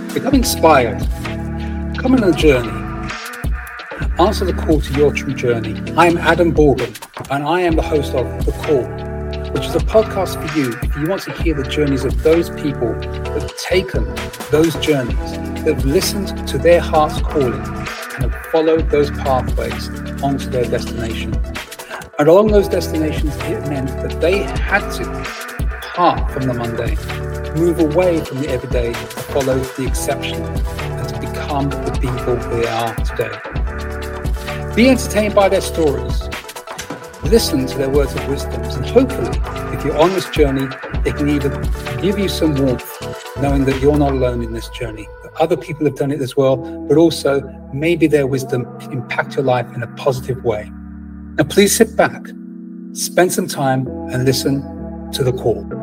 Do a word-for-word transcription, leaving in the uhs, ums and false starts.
Become inspired. Come on a journey. Answer the call to your true journey. I am Adam Borgen, and I am the host of The Call, which is a podcast for you if you want to hear the journeys of those people that have taken those journeys, that have listened to their heart's calling and have followed those pathways onto their destination. And along those destinations, it meant that they had to part from the mundane, move away from the everyday to follow the exceptional and to become the people they are today. Be entertained by their stories. Listen to their words of wisdom, and hopefully, if you're on this journey, they can either give you some warmth, knowing that you're not alone in this journey, that other people have done it as well, but also maybe their wisdom can impact your life in a positive way. Now, please sit back, spend some time, and listen to The Call.